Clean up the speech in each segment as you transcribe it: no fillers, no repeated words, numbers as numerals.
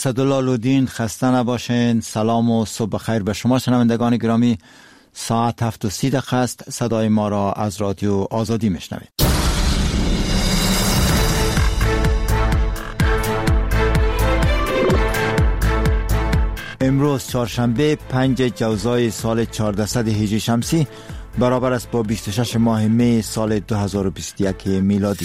اسدالله لودین، خسته نباشین. سلام و صبح خیر به شما شنوندگان گرامی. ساعت 7:30 است. صدای ما را از رادیو آزادی میشنوید. امروز چهارشنبه 5 جوزای سال 1400 هجری شمسی برابر است با 26 ماه می سال 2021 میلادی.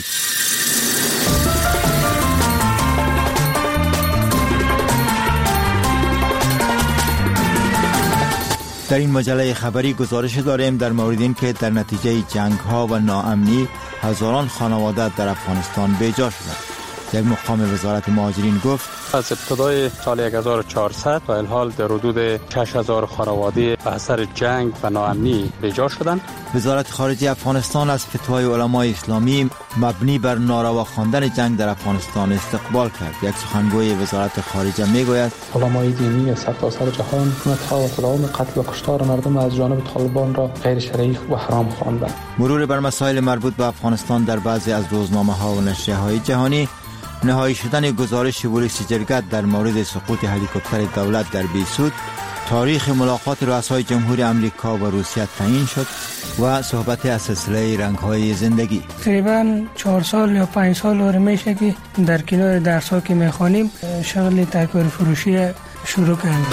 در این مجله خبری گزارش داریم در مورد این که در نتیجه جنگ ها و ناامنی هزاران خانواده در افغانستان بیجا شدند. یک مقام وزارت مهاجرین گفت از ابتدای سال 1400 و الحال در حدود 6000 خانواده به اثر جنگ و ناامنی بیجا شدند. وزارت خارجه افغانستان از فتوای علمای اسلامی مبنی بر ناروا خواندن جنگ در افغانستان استقبال کرد. یک سخنگوی وزارت خارجه میگوید علمای دینی سرتاسر جهان حکومت‌ها و تداوم قتل و کشتار مردم از جانب طالبان را غیر شرعی و حرام خواندند. مرور بر مسائل مربوط به افغانستان در بعضی از روزنامه‌ها و نشریه‌های جهانی. نهایی شدن گزارش پلیس جرگت در مورد سقوط هلیکوپتر دولت در بیسود. تاریخ ملاقات رؤسای جمهوری امریکا و روسیه تعیین شد و صحبت از سلسله رنگ‌های زندگی. تقریباً 4 سال یا 5 سال اور میشه که در کنار درس‌ها که می‌خوانیم شغل ترکاری فروشی شروع کردیم.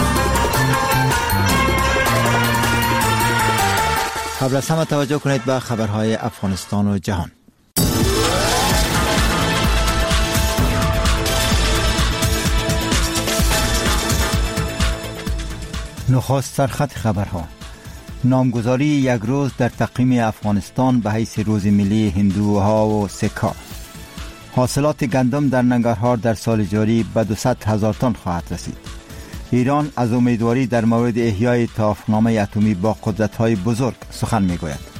قبل از همه توجه کنید به خبرهای افغانستان و جهان. نخست سرخط خبرها. نامگذاری یک روز در تقویم افغانستان به حیث روز ملی هندوها و سک‌ها. حاصلات گندم در ننگرهار در سال جاری به 200,000 تن خواهد رسید. ایران از امیدواری در مورد احیای توافقنامه اتمی با قدرت‌های بزرگ سخن می‌گوید.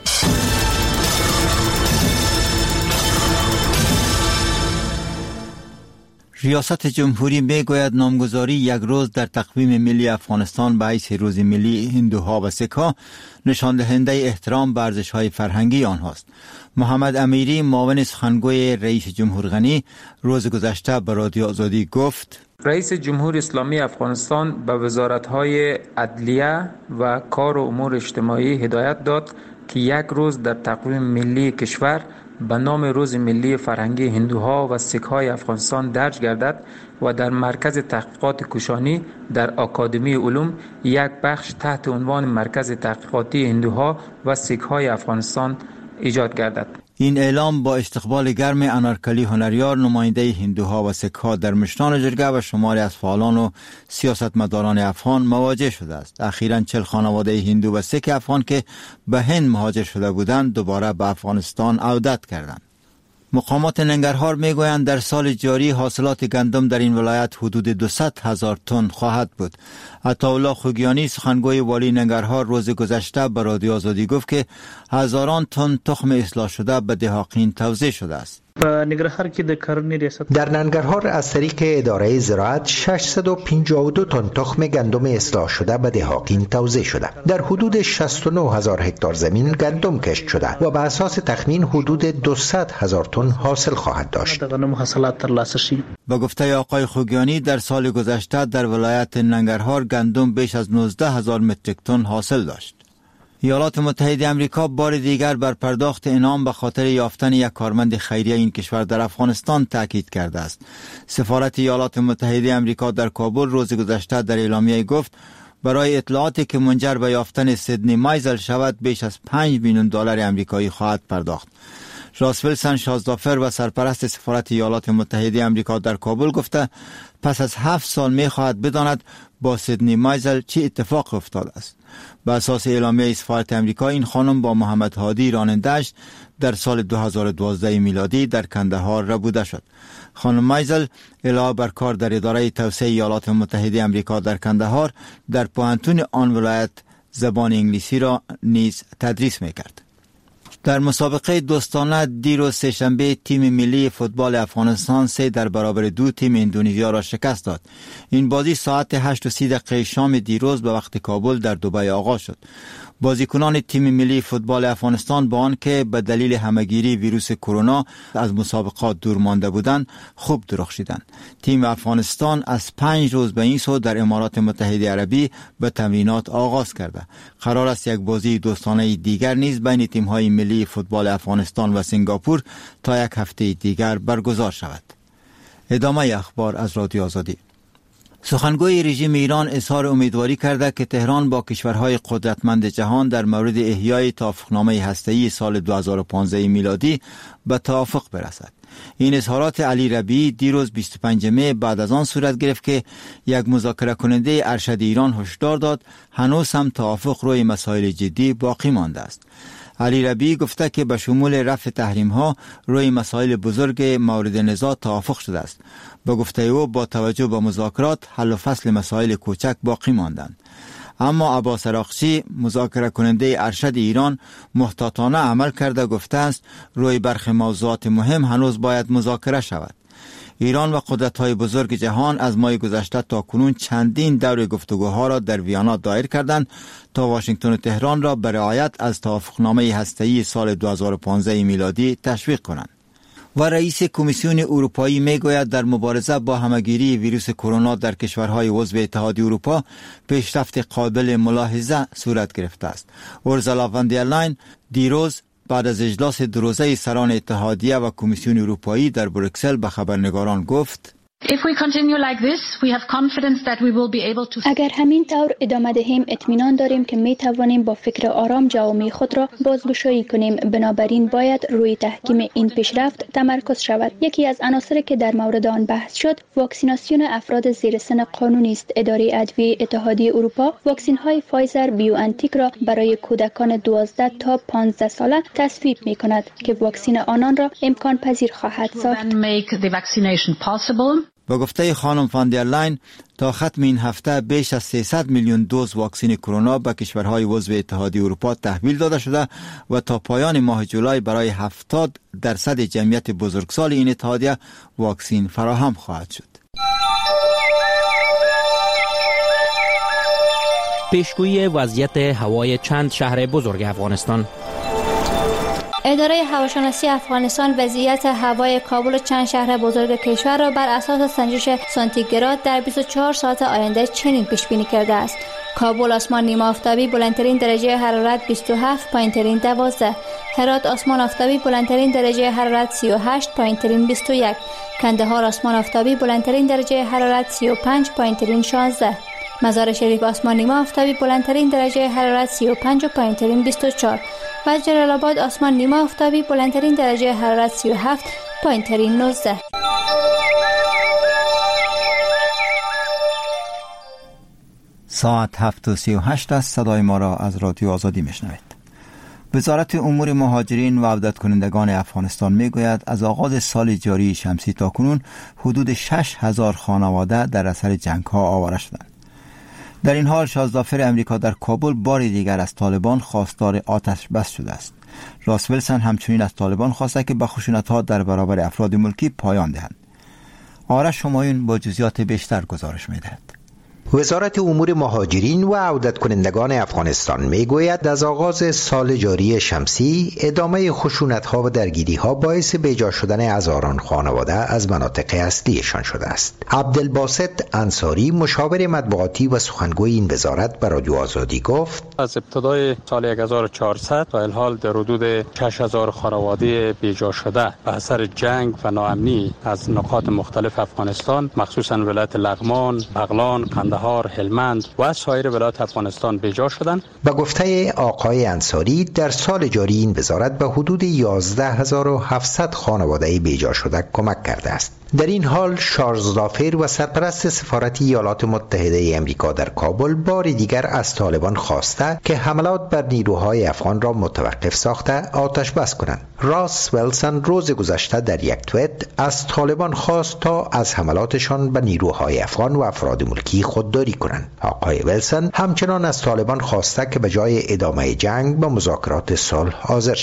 ریاست جمهوری میگوید نامگذاری یک روز در تقویم ملی افغانستان به حیث روز ملی هندوها و سک‌ها نشان دهنده احترام به ارزش‌های فرهنگی آنهاست. محمد امیری، معاون سخنگوی رئیس جمهور غنی، روز گذشته به رادیو آزادی گفت رئیس جمهوری اسلامی افغانستان به وزارت‌های عدلیه و کار و امور اجتماعی هدایت داد که یک روز در تقویم ملی کشور به نام روز ملی فرهنگی هندوها و سک‌های افغانستان درج گردد و در مرکز تحقیقات کوشانی در آکادمی علوم یک بخش تحت عنوان مرکز تحقیقاتی هندوها و سک‌های افغانستان ایجاد گردد. این اعلام با استقبال گرم انارکلی هنریار، نماینده هندوها و سک‌ها در مشتان جرگه و شماری از فعالان و سیاستمداران افغان مواجه شده است. اخیراً 40 خانواده هندو و سک افغان که به هند مهاجر شده بودند دوباره به افغانستان عودت کردند. مقامات ننگرهار میگویند در سال جاری حاصلات گندم در این ولایت حدود 200,000 تن خواهد بود. عطاالله خوگیانی، سخنگوی والی ننگرهار، روز گذشته به رادیو آزادی گفت که هزاران تن تخم اصلاح شده به دهاقین توزیع شده است. در ننگرهار از طریق اداره زراعت 652 تن تخم گندم اصلاح شده به دهاقین توزیع شده. در حدود 69,000 هکتار زمین گندم کشت شده و به اساس تخمین حدود 200,000 تن حاصل خواهد داشت. با گفته آقای خوگیانی در سال گذشته در ولایت ننگرهار گندم بیش از 19,000 متریک تن حاصل داشت. ایالات متحده آمریکا بار دیگر بر پرداخت انعام به خاطر یافتن یک کارمند خیریه این کشور در افغانستان تاکید کرده است. سفارت ایالات متحده آمریکا در کابل روز گذشته در اعلامیه گفت برای اطلاعاتی که منجر به یافتن سیدنی مایزل شود بیش از 5 میلیون دلار آمریکایی خواهد پرداخت. راس ویلسون شازدافر و سرپرست سفارت ایالات متحده آمریکا در کابل گفته پس از 7 سال می خواهد بداند با سیدنی مایزل چه اتفاق افتاده است. به اساس اعلامیه سفارت آمریکا این خانم با محمد هادی راننده‌اش در سال 2012 میلادی در کندهار ربوده شد. خانم مایزل علاوه بر کار در اداره توسعه ایالات متحده آمریکا در کندهار در پوهنتون آن ولایت زبان انگلیسی را نیز تدریس می‌کرد. در مسابقه دوستانه دیروز سه‌شنبه تیم ملی فوتبال افغانستان 3-2 تیم اندونزیا را شکست داد. این بازی ساعت 8:30 شام دیروز به وقت کابل در دبی آغاز شد. بازیکنان تیم ملی فوتبال افغانستان با آنکه به دلیل همهگیری ویروس کرونا از مسابقات دور مانده بودند خوب درخشیدند. تیم افغانستان از 5 روز به این سو در امارات متحده عربی به تمرینات آغاز کرده. قرار است یک بازی دوستانه دیگر نیز بین تیم‌های ملی فوتبال افغانستان و سنگاپور تا یک هفته دیگر برگزار شود. ادامه اخبار از رادیو آزادی. سخنگوی رژیم ایران اظهار امیدواری کرده که تهران با کشورهای قدرتمند جهان در مورد احیای توافقنامه هسته‌ای سال 2015 میلادی به توافق برسد. این اظهارات علی ربیعی دیروز 25 می بعد از آن صورت گرفت که یک مذاکره کننده ارشد ایران هشدار داد هنوز هم توافق روی مسائل جدی باقی مانده است. علی ربیعی گفته که به شمول رفع تحریم ها روی مسائل بزرگ مورد نزاع توافق شده است. به گفته او با توجه به مذاکرات حل و فصل مسائل کوچک باقی ماندند. اما عباس عراقچی مذاکره کننده ارشد ایران محتاطانه عمل کرده گفته است روی برخی موضوعات مهم هنوز باید مذاکره شود. ایران و قدرت‌های بزرگ جهان از ماه گذشته تا کنون چندین دور گفتگوها را در ویانا دایر کردند تا واشنگتن و تهران را به رعایت از توافقنامه هسته‌ای سال 2015 میلادی تشویق کنند. و رئیس کمیسیون اروپایی میگوید در مبارزه با همهگیری ویروس کرونا در کشورهای عضو اتحادیه اروپا پیشرفت قابل ملاحظه صورت گرفته است. اورسولا فان در لاین دیروز بعد از اجلاس دو روزه سران اتحادیه و کمیسیون اروپایی در بروکسل به خبرنگاران گفت: اگر همین طور ادامه دهیم اطمینان داریم که می توانیم با فکر آرام جوامع خود را بازگشایی کنیم. بنابراین باید روی تحکیم این پیشرفت تمرکز شود. یکی از عناصری که در مورد آن بحث شد واکسیناسیون افراد زیر سن قانونی است. اداره ادویه اتحادیه اروپا واکسین های فایزر بیو انتیک را برای کودکان 12 تا 15 ساله تصویب می کند که واکسین آنان را امکان پذیر خواهد ساخت. با گفته خانم فان در لاین تا ختم این هفته بیش از 300 میلیون دوز واکسن کرونا به کشورهای عضو اتحادیه اروپا تحویل داده شده و تا پایان ماه جولای برای 70% جمعیت بزرگسال این اتحادیه واکسن فراهم خواهد شد. پیشگویی وضعیت هوای چند شهر بزرگ افغانستان. اداره هواشناسی افغانستان وضعیت هوای کابل و چند شهر بزرگ کشور را بر اساس سنجش سانتیگراد در 24 ساعت آینده چنین پیش بینی کرده است: کابل آسمان نیمه آفتابی بلندترین درجه حرارت 27، پایینترین 12. هرات آسمان آفتابی بلندترین درجه حرارت 38، پایینترین 21. کندهار آسمان آفتابی بلندترین درجه حرارت 35، پایینترین 16. مزار شریف آسمان نیمه آفتابی بلندترین درجه حرارت 35 و پایینترین 24. و جلال آباد آسمان نیمه آفتابی بلندترین درجه حرارت 37، پایینترین 19. ساعت 7:38 است. صدای ما را از رادیو آزادی میشنوید. وزارت امور مهاجرین و عودت کنندگان افغانستان میگوید از آغاز سال جاری شمسی تا کنون حدود 6000 خانواده در اثر جنگ ها آواره شدند. در این حال شازدافر امریکا در کابل بار دیگر از طالبان خواستار آتش بس شده است. راس ویلسون همچنین از طالبان خواسته که به خشونت‌ها در برابر افراد ملکی پایان دهند. آرش همایون با جزئیات بیشتر گزارش می‌دهد. وزارت امور مهاجرین و عودت کنندگان افغانستان میگوید از آغاز سال جاری شمسی ادامه خشونت‌ها و درگیری‌ها باعث بیجا شدن هزاران خانواده از مناطق اصلیشان شده است. عبدالباسط انصاری مشاور مطبوعاتی و سخنگوی این وزارت به رادیو آزادی گفت: از ابتدای سال 1400 تا الحال در حدود 6000 خانواده بیجا شده به اثر جنگ و ناامنی از نقاط مختلف افغانستان مخصوصاً ولایت لغمان، بغلان، قندهار، هلمند و سایر ولایات افغانستان بیجا شدند. به گفته آقای انصاری در سال جاری این وزارت به حدود 11700 خانواده بیجا شده کمک کرده است. در این حال شارلز و سرپرست سفارت ایالات متحده امریکا در کابل بار دیگر از طالبان خواسته که حملات بر نیروهای افغان را متوقف ساخته آتش بس کنند. راس ویلسون روز گذشته در یک توییت از طالبان خواست تا از حملاتشان به نیروهای افغان و افراد ملکی خودداری کنند. آقای ویلسون همچنان از طالبان خواسته که به جای ادامه جنگ به مذاکرات صلح حاضر شوند.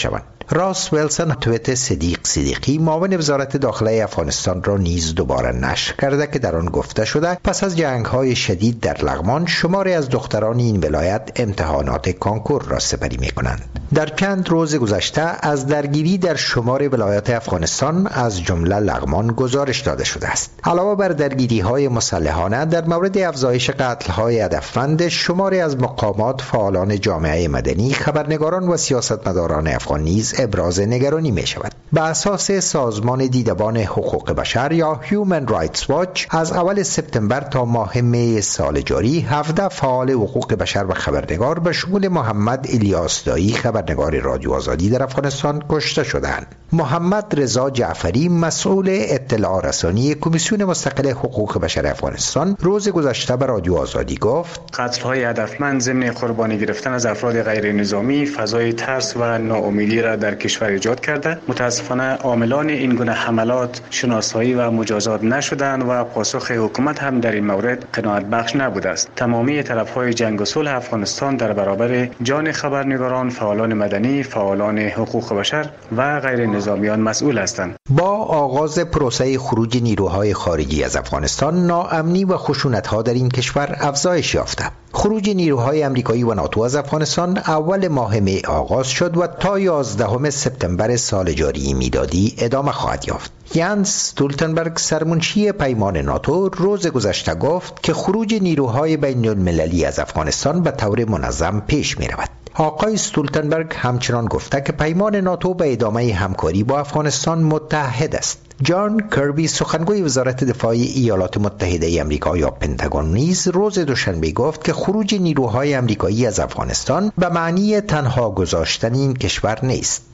راس ویلسون توییت صدیقی معاون وزارت داخله افغانستان را نیز دوباره نشر کرده که در آن گفته شده پس از جنگ‌های شدید در لغمان شماری از دختران این ولایت امتحانات کانکور را سپری می‌کنند. در چند روز گذشته از درگیری در شمار ولایات افغانستان از جمله لغمان گزارش داده شده است. علاوه بر درگیری‌های مسلحانه در مورد افزایش قتل‌های هدفمند شماری از مقامات، فعالان جامعه مدنی، خبرنگاران و سیاستمداران افغان نیز ابراز نگرانی می شود. به اساس سازمان دیدبان حقوق بشر یا Human Rights Watch از اول سپتامبر تا ماه می سال جاری 17 فعال حقوق بشر و خبرنگار به شمول محمد الیاس دایی خبرنگار رادیو آزادی در افغانستان کشته شدند. محمد رضا جعفری مسئول اطلاع رسانی کمیسیون مستقل حقوق بشر افغانستان روز گذشته به رادیو آزادی گفت قتل‌های هدفمند ضمن قربانی گرفتن از افراد غیر نظامی فضای ترس و ناامیدی را در کشور ایجاد کرده. متاسفانه عاملان این گونه حملات شناسایی و مجازات نشدند و پاسخ حکومت هم در این مورد قناعت بخش نبوده است. تمامی طرف‌های جنگ و صلح افغانستان در برابر جان خبرنگاران، فعالان مدنی، فعالان حقوق بشر و غیر نظامیان مسئول هستند. با آغاز پروسه خروج نیروهای خارجی از افغانستان، ناامنی و خشونت‌ها در این کشور افزایش یافته. خروج نیروهای آمریکایی و ناتو از افغانستان اول ماه می آغاز شد و تا 11 سپتامبر سال جاری میلادی ادامه خواهد یافت. یانس استولتنبرگ سرمنشی پیمان ناتو روز گذشته گفت که خروج نیروهای بین المللی از افغانستان به طور منظم پیش می رود. آقای استولتنبرگ همچنان گفته که پیمان ناتو به ادامه همکاری با افغانستان متحد است. جان کربی سخنگوی وزارت دفاع ایالات متحده آمریکا یا پنتاگون نیز روز دوشنبه گفت که خروج نیروهای آمریکایی از افغانستان به معنی تنها گذاشتن این کشور نیست.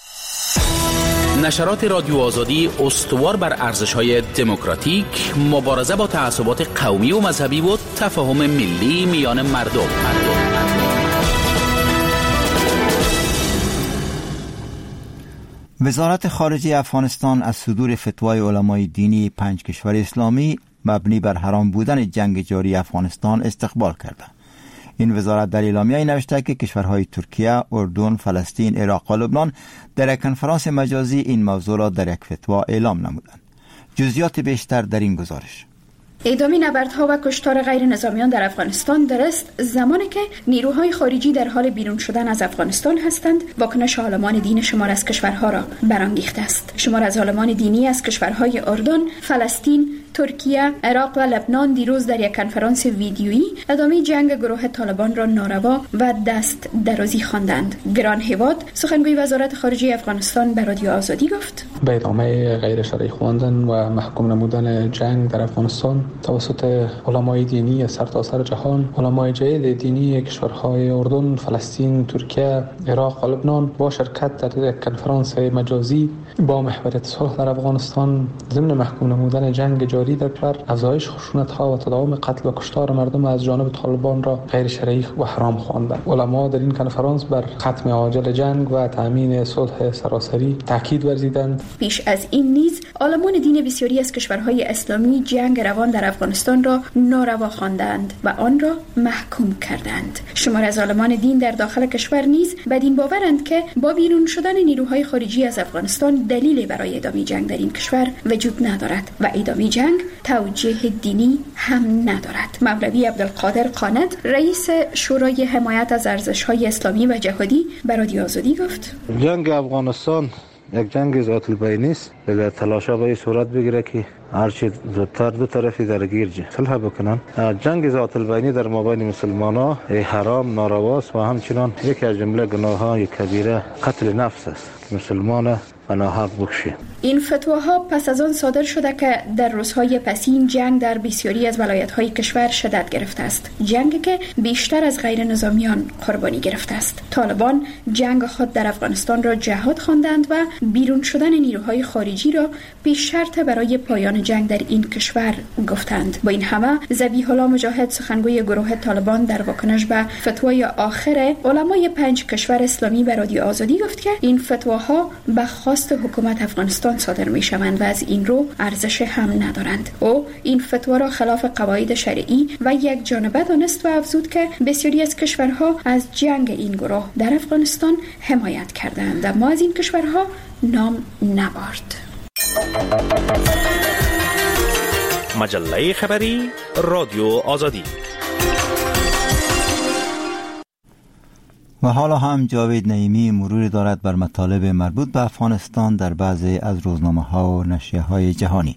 نشرات رادیو آزادی استوار بر ارزش‌های دموکراتیک، مبارزه با تعصبات قومی و مذهبی و تفاهم ملی میان مردم. وزارت خارجه افغانستان از صدور فتوای علمای دینی 5 کشور اسلامی مبنی بر حرام بودن جنگ جاری افغانستان استقبال کرده. این وزارت در اعلامیه‌ای نوشته که کشورهای ترکیه، اردن، فلسطین، عراق و لبنان در یک کنفرانس مجازی این موضوع را در یک فتوا اعلام نمودند. جزئیات بیشتر در این گزارش. ادامه نبردها و کشتار غیر نظامیان در افغانستان درست زمانی که نیروهای خارجی در حال بیرون شدن از افغانستان هستند، واکنش عالمان دین شمار از کشورها را برانگیخته است. شمار از عالمان دینی از کشورهای اردن، فلسطین، ترکیه، عراق و لبنان دیروز در یک کنفرانس ویدیویی ادامه جنگ گروه طالبان را ناروا و دست درازی خواندند. گران هواد سخنگوی وزارت خارجه افغانستان به رادیو آزادی گفت: به ادامه غیر شرعی خواندن و محکوم نمودن جنگ در افغانستان توسط علمای دینی سرتاسر جهان، علمای جلیل دینی کشورهای اردن، فلسطین، ترکیه، عراق و لبنان با شرکت در یک کنفرانس مجازی با محوریت صلح در افغانستان ضمن محکوم نمودن جنگ جاری در کشور، افزایش خشونت‌ها و تداوم قتل و کشتار مردم از جانب طالبان را غیر شرعی و حرام خواندند. علما در این کنفرانس بر ختم عاجل جنگ و تامین صلح سراسری تاکید ورزیدند. پیش از این نیز عالمان دین بسیاری از کشورهای اسلامی جنگ روان در افغانستان را ناروا خواندند و آن را محکوم کردند. شمار از عالمان دین در داخل کشور نیز بدین باورند که با بیرون شدن نیروهای خارجی از افغانستان دلیلی برای ادامه جنگ در این کشور وجود ندارد و ادامه جنگ توجیه دینی هم ندارد. مولوی عبدالقادر قاند رئیس شورای حمایت از ارزش‌های اسلامی و جهادی به رادیو آزادی گفت: جنگ افغانستان یک جنگ ذات البین است. به تلاش‌ها به صورت بگیره که هرچی زودتر دو طرفی درگیر صلح بکنن. جنگ ذات البینی در مابین مسلمان‌ها حرام، نارواست و همچنان یکی از جمله گناه‌های کبیره قتل نفس است که مسلمان بناحق بکشه. این فتواها پس از آن صادر شده که در روزهای پسین جنگ در بسیاری از ولایت‌های کشور شدت گرفته است. جنگی که بیشتر از غیر نظامیان قربانی گرفته است. طالبان جنگ خود در افغانستان را جهاد خواندند و بیرون شدن نیروهای خارجی را پیش شرط برای پایان جنگ در این کشور گفتند. با این همه ذبیح الله مجاهد سخنگوی گروه طالبان در واکنش به فتوای آخر علمای 5 کشور اسلامی به رادیو آزادی گفت که این فتواها به خواست حکومت افغانستان صادر می شوند و از این رو ارزش هم ندارند. او این فتوا را خلاف قواعد شرعی و یک جانبه دانست و افزود که بسیاری از کشورها از جنگ این گروه در افغانستان حمایت کردند، اما از این کشورها نام نبرد. مجله خبری رادیو آزادی. و حالا هم جاوید نعیمی مروری دارد بر مطالب مربوط به افغانستان در بعضی از روزنامه‌ها و نشریه‌های جهانی.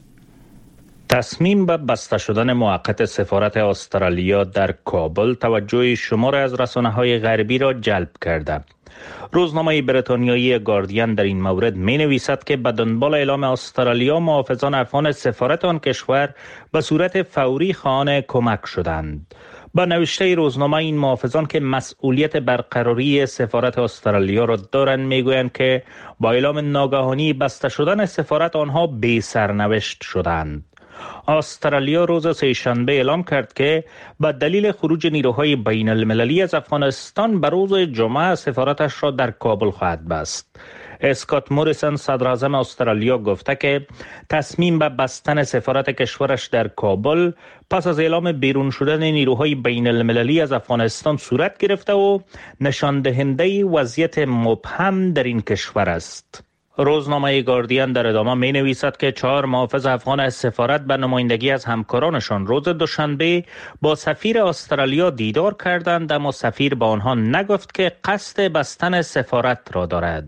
تصمیم به بسته شدن موقت سفارت استرالیا در کابل توجه شمار از رسانه‌های غربی را جلب کرده. روزنامه بریتانیایی گاردین در این مورد می نویسد که به دنبال اعلام استرالیا محافظان افغان سفارت آن کشور به صورت فوری خواهان کمک شدند. با نوشته روزنامه این محافظان که مسئولیت برقراری سفارت استرالیا را دارند میگویند که با اعلام ناگهانی بسته شدن سفارت آنها بی سرنوشت شدند. استرالیا روز سه‌شنبه اعلام کرد که به دلیل خروج نیروهای بین المللی از افغانستان به روز جمعه سفارتش را در کابل خواهد بست. اسکات موریسن صدر اعظم استرالیا گفته که تصمیم به بستن سفارت کشورش در کابل پس از اعلام بیرون شدن نیروهای بین المللی از افغانستان صورت گرفته و نشان دهنده وضعیت مبهم در این کشور است. روزنامه گاردین در ادامه می نویسد که 4 محافظ افغان از سفارت به نمایندگی از همکارانشان روز دوشنبه با سفیر استرالیا دیدار کردند، اما سفیر با آنها نگفت که قصد بستن سفارت را دارد.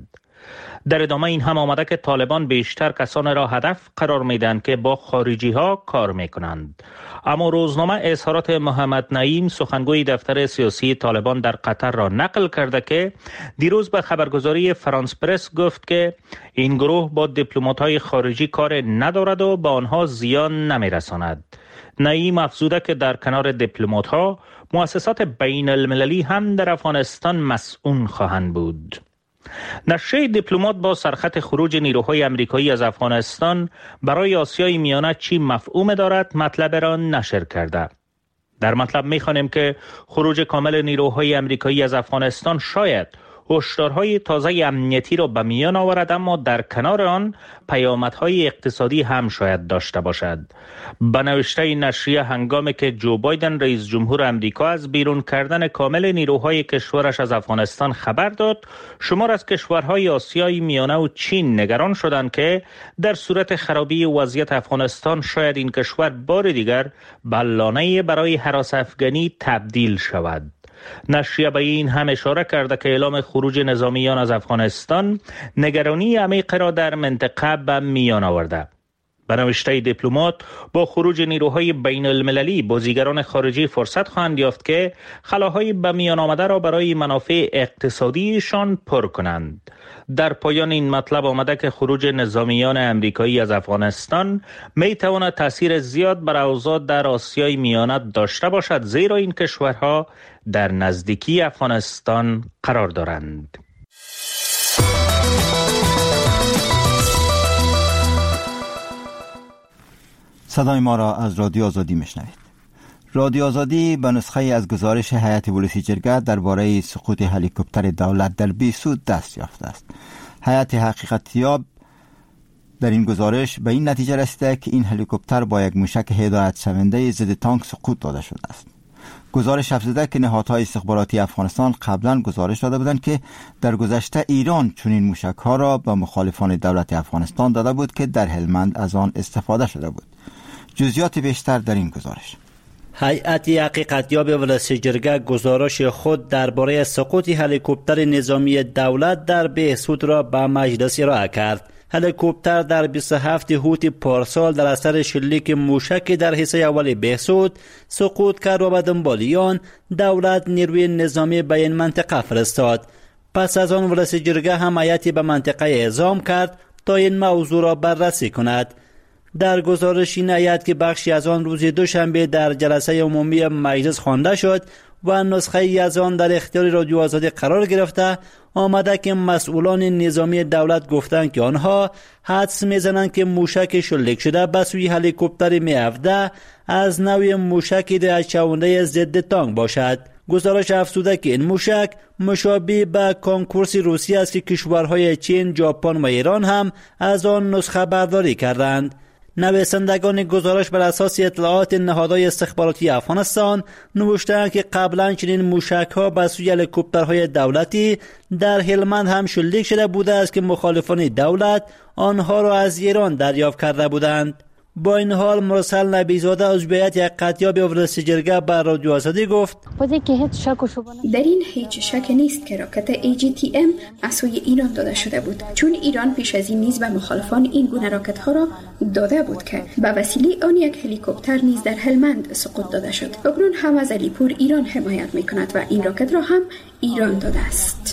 در ادامه این هم آمده که طالبان بیشتر کسان را هدف قرار میدن که با خارجی ها کار میکنند. اما روزنامه اظهارات محمد نعیم سخنگوی دفتر سیاسی طالبان در قطر را نقل کرده که دیروز به خبرگزاری فرانس پرس گفت که این گروه با دیپلمات‌های خارجی کار ندارد و به آنها زیان نمیرساند. نعیم افزوده که در کنار دیپلمات‌ها مؤسسات بین المللی هم در افغانستان مسئول خواهند بود. نشریه دیپلمات با سرخط خروج نیروهای آمریکایی از افغانستان برای آسیای میانه چی مفهوم دارد مطلب را نشر کرده. در مطلب می‌خوانیم که خروج کامل نیروهای آمریکایی از افغانستان شاید هشدارهای تازه امنیتی را به میان آورد، اما در کنار آن پیامدهای اقتصادی هم شاید داشته باشد. به نوشته نشریه هنگامی که جو بایدن رئیس جمهور آمریکا از بیرون کردن کامل نیروهای کشورش از افغانستان خبر داد، شمار از کشورهای آسیای میانه و چین نگران شدند که در صورت خرابی وضعیت افغانستان شاید این کشور بار دیگر به لانه برای هراس افغانی تبدیل شود. نشریه به این هم اشاره کرده که اعلام خروج نظامیان از افغانستان نگرانی عمیق را در منطقه به میان آورده. به نوشته دیپلمات با خروج نیروهای بین المللی بازیگران خارجی فرصت خواهند یافت که خلاهای به میان آمده را برای منافع اقتصادیشان پر کنند. در پایان این مطلب آمده که خروج نظامیان امریکایی از افغانستان می تواند تاثیر زیاد بر اوضاع در آسیای میانه داشته باشد، زیرا این کشورها در نزدیکی افغانستان قرار دارند. صدای ما را از رادیو آزادی میشنوید. رادیو آزادی به نسخه از گزارش هیئت بلوچجرگه درباره سقوط هلیکوپتر دولت در بیسود دست یافته است. هیئت حقیقتیاب در این گزارش به این نتیجه رسیده که این هلیکوپتر با یک موشک هدایت شونده ضد تانک سقوط داده شده است. گزارش افزوده که نهادهای استخباراتی افغانستان قبلا گزارش داده بودند که در گذشته ایران چنین موشک‌ها را به مخالفان دولت افغانستان داده بود که در هلمند از آن استفاده شده بود. جزئیات بیشتر در این گزارش. هیئت حقیقتیاب بلوچجرگه گزارش خود درباره سقوط هلیکوپتر نظامی دولت در بهسود را به مجلس ارائه کرد. هلیکوپتر در 27 هوت پارسال در اثر شلیک موشک در حصه اول بهسود سقوط کرد و به دنبال آن دولت نیروی نظامی به این منطقه فرستاد. پس از آن بلوچجرگه هم هیئتی به منطقه اعزام کرد تا این موضوع را بررسی کند. در گزارش این هیئت که بخشی از آن روز دوشنبه در جلسه عمومی مجلس خوانده شد و نسخه ای از آن در اختیار رادیو آزادی قرار گرفته، آمده که مسئولان نظامی دولت گفتند که آنها حدس میزنند که موشک شلیک شده به سوی هلیکوپتر می-17 از نوع موشک هدایت شونده ضد تانک باشد. گزارش افزوده که این موشک مشابه به کانکورس روسی است که کشورهای چین، ژاپن و ایران هم از آن نسخه برداری کردند. نویسندگان گزارش بر اساس اطلاعات نهادهای استخباراتی افغانستان نوشتند که قبلا چنین موشک‌ها به سوی هلیکوپترهای دولتی در هلمند هم شلیک شده بوده است که مخالفان دولت آنها را از ایران دریافت کرده بودند. با این حال مرسل نبیزاده عضویت یک قطیاب ورلسی جرگه بر رادیو آزادی گفت در این هیچ شک نیست که راکت AGTM از سوی ایران داده شده بود، چون ایران پیش از این نیز به مخالفان این گونه راکت ها را داده بود که به وسیله آن یک هلیکوپتر نیز در هلمند سقوط داده شد. اکنون هم از علیپور ایران حمایت می کند و این راکت را هم ایران داده است.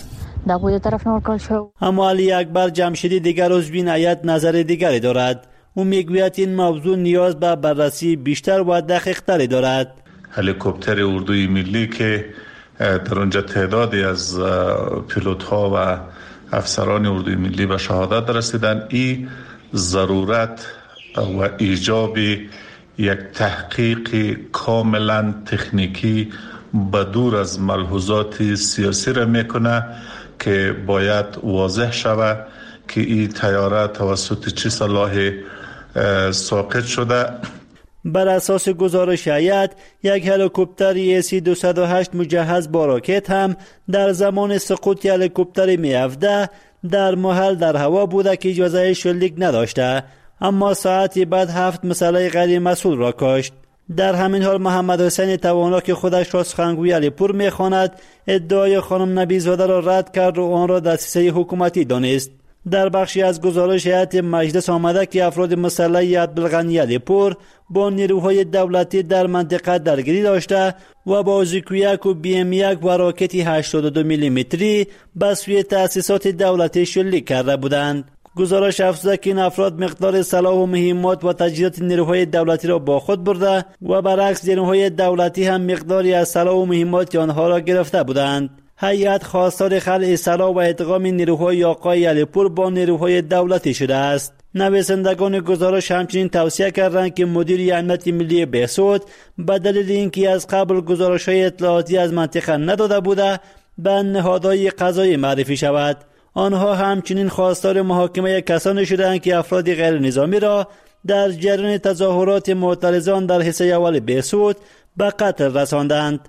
اما علی اکبر جمشیدی دیگر عضوین هیئت نظر دیگری دارد. او میگوید این موضوع نیاز به بررسی بیشتر و دقیق‌تری دارد. هلیکوپتر اردوی ملی که در آنجا تعدادی از پیلوت‌ها و افسران اردوی ملی به شهادت رسیدند، این ضرورت و ایجاب یک تحقیق کاملا تکنیکی بدور از ملحوظات سیاسی را میکنه که باید واضح شود که این تیاره توسط چه سلاح ساقط شده. بر اساس گزارش هیئت، یک هلیکوپتر AC-208 مجهز با راکت هم در زمان سقوط هلیکوپتر می-17 در محل در هوا بوده که اجازه شلیک نداشته، اما ساعتی بعد 7 مسئله غیر مسئول را کشت. در همین حال محمد حسین توانا که خودش را سخنگوی علیپور می‌خواند، ادعای خانم نبیزاده را رد کرد و آن را دسیسه حکومتی دانست. در بخشی از گزارش هیئت مجلس آمده که افراد مسلح عبدالغنی علیپور با نیروهای دولتی در منطقه درگیری داشته و با زیکویک و BM1 و راکت 82 میلیمتری به سوی تأسیسات دولتی شلیک کرده بودند. گزارش افزوده که این افراد مقدار سلاح و مهمات و تجهیزات نیروهای دولتی را با خود برده و برعکس نیروهای دولتی هم مقداری از سلاح و مهمات آنها را گرفته بودند. هیئت خواستار خلع سلاح و ادغام نیروهای آقای علیپور با نیروهای دولتی شده است. نویسندگان گزارش همچنین توصیه کردند که مدیر امنیت ملی بهسود به دلیل اینکه از قبل گزارش‌های اطلاعاتی از منطقه نداده بوده به نهادهای قضایی معرفی شود. آنها همچنین خواستار محاکمه کسانی شدند که افراد غیر نظامی را در جریان تظاهرات معترضان در حصه اول بهسود به قتل رساندند.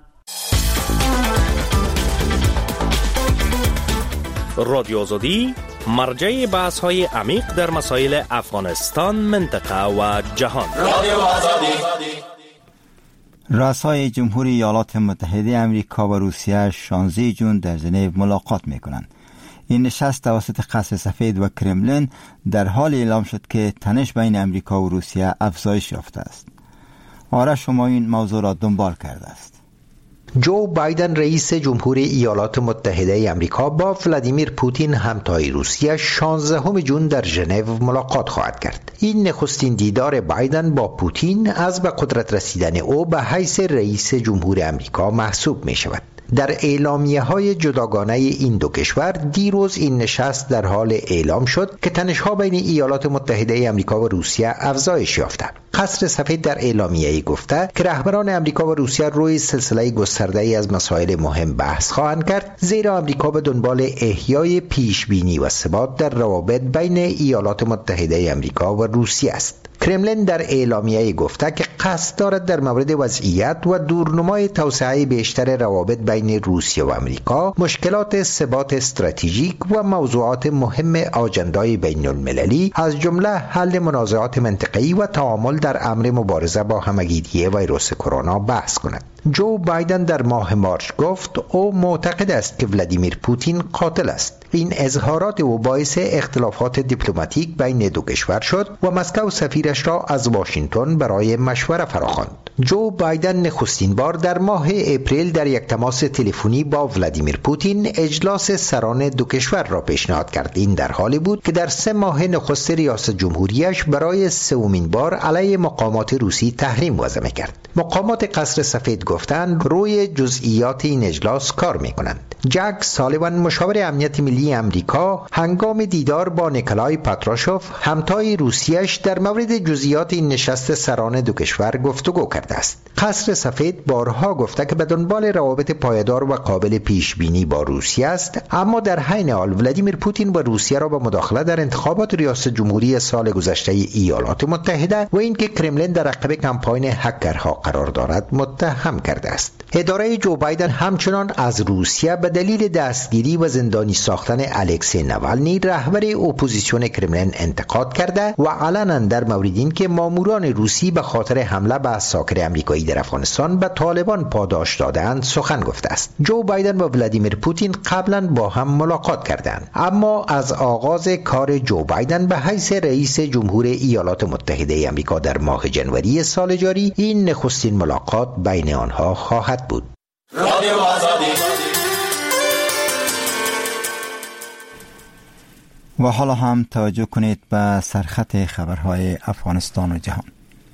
رادیو آزادی مرجع بحث‌های عمیق در مسائل افغانستان، منطقه و جهان. رؤسای جمهوری ایالات متحده آمریکا و روسیه 16 جون در ژنو ملاقات می‌کنند. این نشست توسط قصر سفید و کرملین در حال اعلام شد که تنش بین آمریکا و روسیه افزایش یافته است. آرش شما این موضوع را دنبال کرده است. جو بایدن رئیس جمهوری ایالات متحده آمریکا با ولادیمیر پوتین همتای روسیه 16 جون در ژنو ملاقات خواهد کرد. این نخستین دیدار بایدن با پوتین از به قدرت رسیدن او به حیث رئیس جمهور آمریکا محسوب می شود. در اعلامیه‌های جداگانه این دو کشور دیروز این نشست در حال اعلام شد که تنش‌ها بین ایالات متحده آمریکا و روسیه افزایش یافته. قصر سفید در اعلامیه‌ای گفته که رهبران آمریکا و روسیه روی سلسله گسترده‌ای از مسائل مهم بحث خواهند کرد، زیرا آمریکا به دنبال احیای پیشبینی و ثبات در روابط بین ایالات متحده آمریکا و روسیه است. کرملین در اعلامیه‌ای گفته که قصد دارد در مورد وضعیت و دورنمای توسعه بیشتر روابط بین روسیه و آمریکا، مشکلات ثبات استراتژیک و موضوعات مهم آجندای بین المللی از جمله حل منازعات منطقه‌ای و تعامل در امر مبارزه با همه‌گیری ویروس کرونا بحث کند. جو بایدن در ماه مارچ گفت او معتقد است که ولادیمیر پوتین قاتل است. این اظهارات او باعث اختلافات دیپلماتیک بین دو کشور شد و مسکو سفیرش را از واشنگتن برای مشوره فراخواند. جو بایدن نخستین بار در ماه اپریل در یک تماس تلفنی با ولادیمیر پوتین اجلاس سران دو کشور را پیشنهاد کرد. این در حالی بود که در 3 ماه نخست ریاست جمهوریش برای 3مین بار علیه مقامات روسی تحریم وضع کرد. مقامات قصر سفید گفتند روی جزئیات این اجلاس کار می‌کنند. جک سالیوان مشاور امنیت ملی ملی آمریکا هنگام دیدار با نیکولای پاتروشوف همتای روسیه‌اش در مورد جزئیات این نشست سران دو کشور گفتگو کرده است. قصر سفید بارها گفته که به دنبال روابط پایدار و قابل پیش بینی با روسیه است، اما در حین حال ولادیمیر پوتین و روسیه را به مداخله در انتخابات ریاست جمهوری سال گذشته ایالات متحده و اینکه کرملین در عقب کمپاین هکرها قرار دارد متهم کرده است. اداره جو بایدن همچنان از روسیه به دلیل دستگیری و زندانی ساختن الکسی نوالنی رهبر اپوزیسیون کرملین انتقاد کرده و علنا در مورد این که ماموران روسی به خاطر حمله به ساکن آمریکایی در افغانستان به طالبان پاداش دادند سخن گفته است. جو بایدن و ولادیمیر پوتین قبلا با هم ملاقات کردند، اما از آغاز کار جو بایدن به حیث رئیس جمهور ایالات متحده آمریکا در ماه جنوری سال جاری این نخستین ملاقات بین آنها خواهد بود. رادیو آزادی. و حالا هم توجه کنید به سرخط خبرهای افغانستان و جهان.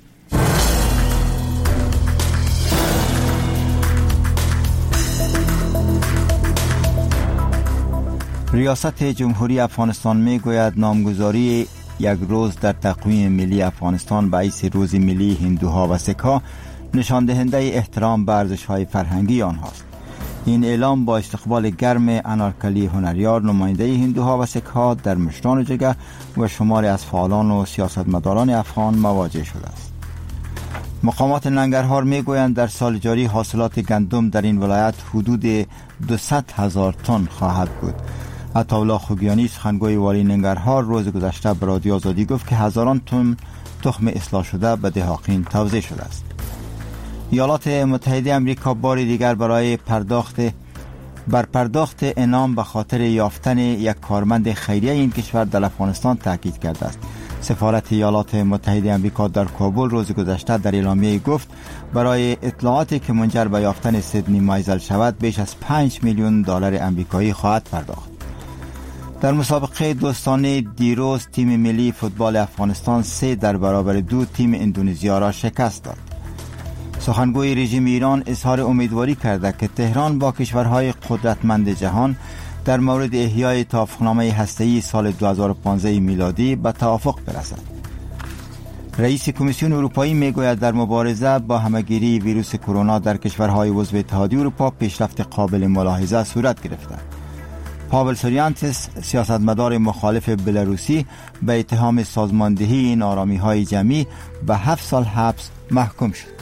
ریاست جمهوری افغانستان می گوید نامگذاری یک روز در تقویم ملی افغانستان به حیث روز ملی هندوها و سک‌ها نشان دهنده احترام به ارزش‌های فرهنگی آنهاست. این اعلام با استقبال گرم انارکلی هنریار نماینده هندوها و سک‌ها در مشران جگه و شماری از فعالان و سیاستمداران افغان مواجه شده است. مقامات ننگرهار میگویند در سال جاری حاصلات گندم در این ولایت حدود 200,000 تن خواهد بود. عطاالله خوگیانی سخنگوی والی ننگرهار روز گذشته به رادیو آزادی گفت که هزاران تن تخم اصلاح شده به دهاقین توزیع شده است. ایالات متحده آمریکا بار دیگر برای پرداخت انعام به خاطر یافتن یک کارمند خیریه این کشور در افغانستان تاکید کرده است. سفارت ایالات متحده آمریکا در کابل روز گذشته در اعلامیه گفت برای اطلاعاتی که منجر به یافتن سیدنی مایزل شود بیش از 5 میلیون دلار آمریکایی خواهد پرداخت. در مسابقه دوستانه دیروز تیم ملی فوتبال افغانستان 3-2 تیم اندونزیا را شکست داد. سخنگوی رژیم ایران اظهار امیدواری کرده که تهران با کشورهای قدرتمند جهان در مورد احیای توافقنامه هسته‌ای سال 2015 میلادی به توافق برسد. رئیس کمیسیون اروپایی میگوید در مبارزه با همهگیری ویروس کرونا در کشورهای عضو اتحادیه اروپا پیشرفت قابل ملاحظه صورت گرفته. پاول سوریانتس سیاستمدار مخالف بلاروسی به اتهام سازماندهی نارامی‌های جمعی به 7 سال حبس محکوم شد.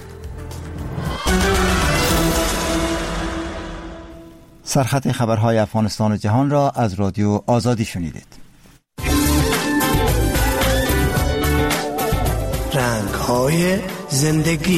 سرخط خبرهای افغانستان و جهان را از رادیو آزادی شنیدید. رنگ‌های زندگی.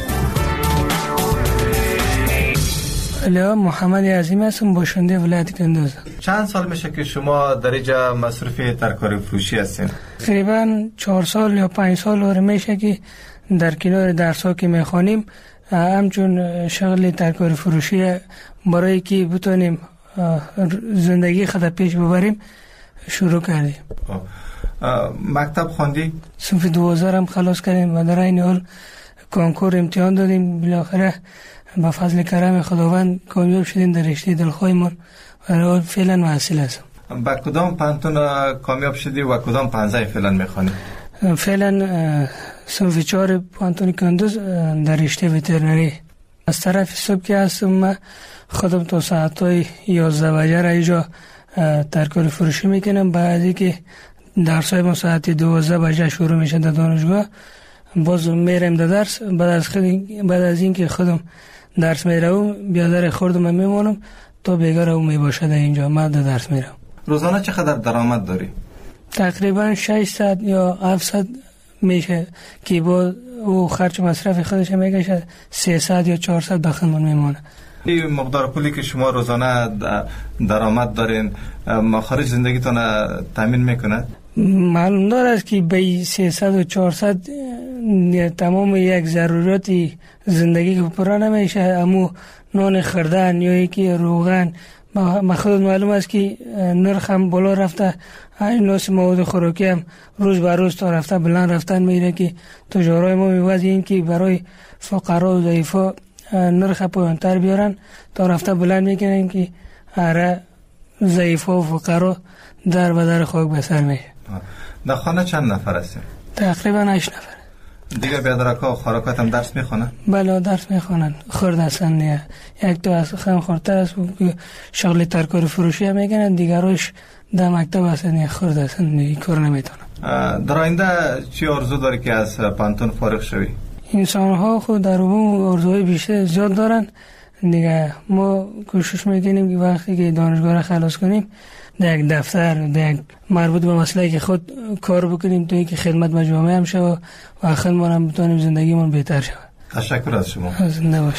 علیه محمد عظیم هستم، باشنده ولایت کندوز. چند سال میشه که شما در اینجا مصروف ترکاری فروشی هستین؟ تقریبا 4 سال یا 5 سال میشه که در کنار درس‌ها که میخوانیم همچون شغل ترکاری فروشی برای که بتونیم زندگی خود پیش ببریم شروع کردیم. مکتب خواندی؟ صنف 12 هم خلاص کردیم و در این حال کنکور امتحان دادیم، بالاخره با فضل کرم خداوند کامیاب شدیم در رشته دلخواهیمون و فعلا محصل هستم. با کدام پانتون کامیاب شدی و کدام پانزه فعلا میخوانی؟ فعلا صنف 4 پانتون کندوز در رشته وترنری. از طرف صبح که هستم من خودم تا ساعتای 11 بجه را اینجا ترکاری فروشی میکنم. بعدی که درسای ما ساعت 12 بجه شروع میشه در دانشگاه، باز میرم در درس. بعد از این که خودم درس میروم بیادر خوردم میمونم تا بیگار او میباشه در اینجا من در درس میرم. روزانه چقدر درآمد داری؟ تقریبا 600 یا 700 میشه که با او خرج مصرف خودش میگه 300 یا 400 بخمون میمونه. این مقدار پولی که شما روزانه درآمد دارین مخارج زندگیتون تامین میکنه؟ معلوم دارد که به 300 و 400 تمام یک ضرورت زندگی که پورا نمیشه، امو نان خوردن یا یکی روغن. خود معلوم است که نرخ هم بالا رفته، ناس مواد خوراکی هم روز به روز تا رفته بلند رفتن میره که تجارای ما میوازی این که برای فقرا و ضعیفا نرخ پایانتر بیارن تا رفته بلند میکنن که اره ضعیفا و فقرا در بدر خاک به سر میشه. در خانه چند نفر هستیم؟ تقریبا 8 نفر. دیگه بیادرکا و خاراکات هم درس میخونن؟ بله درس میخونن. خرد هستن دیگه. یک تو از خم خورتر است شغل ترکار فروشی هم میکنن، دیگرش در مکتب هستن خرد هستن دیگه کار نمیتونن. در آینده چی آرزو داری که از پانتون فارغ شوی؟ انسان ها خود در عموم آرزوهای بیشتر زیاد دارن دیگه. ما کوشش میکنیم که وقتی که دانشگاه را خلاص کنیم در یک دفتر در یک مربوط به مسئله که خود کار بکنیم توی که خدمت به جامعه هم شود و خودمون هم بتونیم زندگیمون بهتر شود. تشکر از شما. زنده باشید.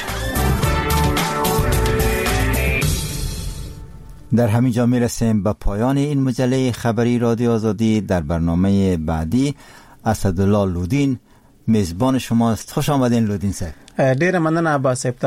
در همین جا میرسیم به پایان این مجله خبری رادیو آزادی. در برنامه بعدی اسدالله لودین میزبان شماست. خوش آمدین لودین صاحب. ډیر مننه عباس صاحب.